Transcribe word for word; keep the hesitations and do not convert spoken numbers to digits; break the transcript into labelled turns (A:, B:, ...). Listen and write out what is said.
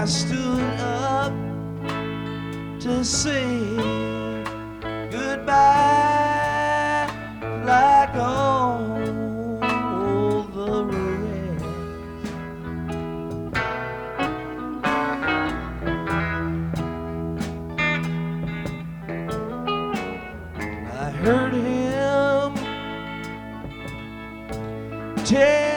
A: I stood up to say goodbye like all the rest. I heard him tell